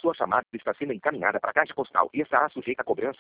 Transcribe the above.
Sua chamada está sendo encaminhada para a caixa postal e estará sujeita a cobrança